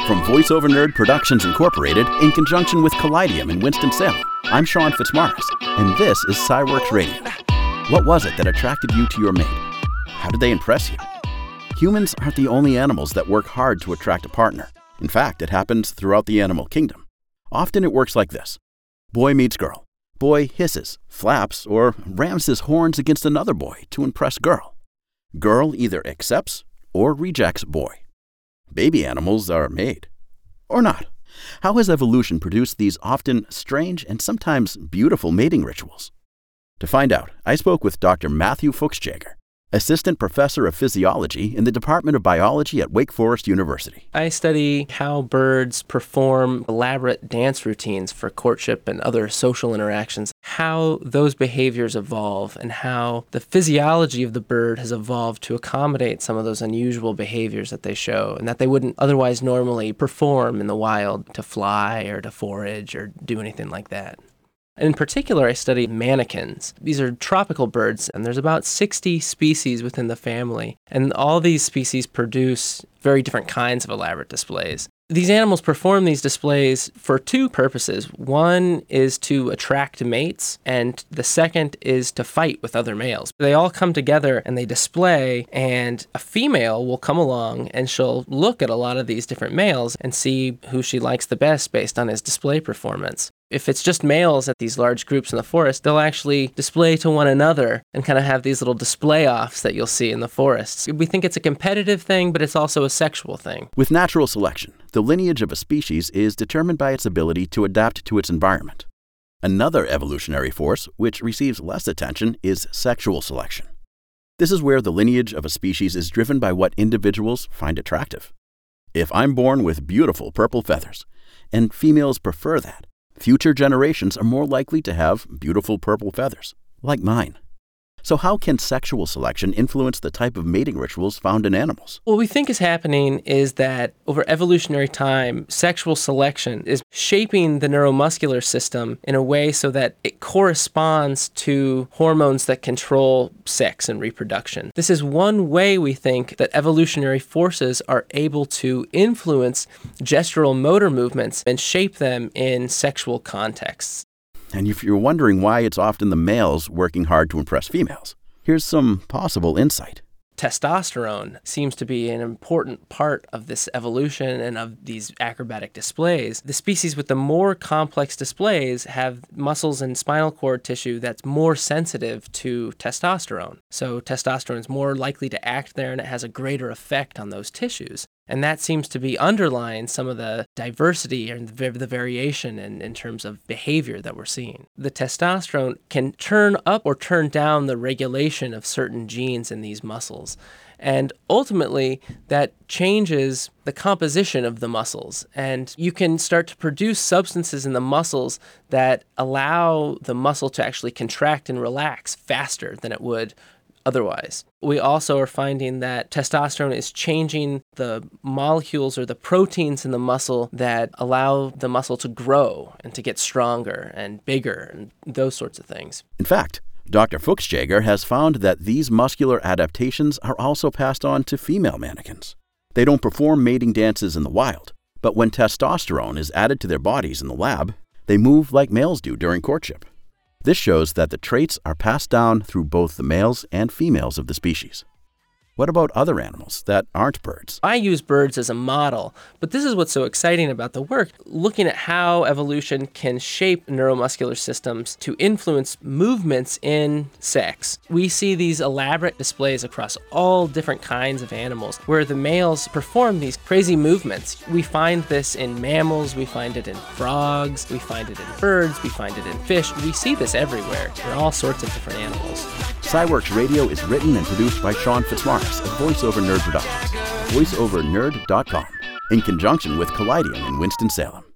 From VoiceOver Nerd Productions Incorporated, in conjunction with Collidium in Winston-Salem, I'm Sean Fitzmaurice, and this is Cyworks Radio. What was it that attracted you to your mate? How did they impress you? Humans aren't the only animals that work hard to attract a partner. In fact, it happens throughout the animal kingdom. Often it works like this. Boy meets girl. Boy hisses, flaps, or rams his horns against another boy to impress girl. Girl either accepts or rejects boy. Baby animals are made. Or not. How has evolution produced these often strange and sometimes beautiful mating rituals? To find out, I spoke with Dr. Matthew Fuchsjager, Assistant Professor of Physiology in the Department of Biology at Wake Forest University. I study how birds perform elaborate dance routines for courtship and other social interactions, how those behaviors evolve, and how the physiology of the bird has evolved to accommodate some of those unusual behaviors that they show and that they wouldn't otherwise normally perform in the wild to fly or to forage or do anything like that. In particular, I study manakins. These are tropical birds, and there's about 60 species within the family, and all these species produce very different kinds of elaborate displays. These animals perform these displays for two purposes. One is to attract mates, and the second is to fight with other males. They all come together and they display, and a female will come along and she'll look at a lot of these different males and see who she likes the best based on his display performance. If it's just males at these large groups in the forest, they'll actually display to one another and kind of have these little display-offs that you'll see in the forests. We think it's a competitive thing, but it's also a sexual thing. With natural selection, the lineage of a species is determined by its ability to adapt to its environment. Another evolutionary force, which receives less attention, is sexual selection. This is where the lineage of a species is driven by what individuals find attractive. If I'm born with beautiful purple feathers, and females prefer that, future generations are more likely to have beautiful purple feathers, like mine. So how can sexual selection influence the type of mating rituals found in animals? What we think is happening is that over evolutionary time, sexual selection is shaping the neuromuscular system in a way so that it corresponds to hormones that control sex and reproduction. This is one way we think that evolutionary forces are able to influence gestural motor movements and shape them in sexual contexts. And if you're wondering why it's often the males working hard to impress females, here's some possible insight. Testosterone seems to be an important part of this evolution and of these acrobatic displays. The species with the more complex displays have muscles and spinal cord tissue that's more sensitive to testosterone. So testosterone is more likely to act there, and it has a greater effect on those tissues. And that seems to be underlying some of the diversity and the variation in terms of behavior that we're seeing. The testosterone can turn up or turn down the regulation of certain genes in these muscles. And ultimately, that changes the composition of the muscles. And you can start to produce substances in the muscles that allow the muscle to actually contract and relax faster than it would otherwise. We also are finding that testosterone is changing the molecules or the proteins in the muscle that allow the muscle to grow and to get stronger and bigger and those sorts of things. In fact, Dr. Fuchsjager has found that these muscular adaptations are also passed on to female manakins. They don't perform mating dances in the wild, but when testosterone is added to their bodies in the lab, they move like males do during courtship. This shows that the traits are passed down through both the males and females of the species. What about other animals that aren't birds? I use birds as a model, but this is what's so exciting about the work, looking at how evolution can shape neuromuscular systems to influence movements in sex. We see these elaborate displays across all different kinds of animals where the males perform these crazy movements. We find this in mammals, we find it in frogs, we find it in birds, we find it in fish. We see this everywhere in all sorts of different animals. Cyworks Radio is written and produced by Sean Fitzmaurice of VoiceOver Nerd Productions, voiceovernerd.com, in conjunction with Collidium in Winston-Salem.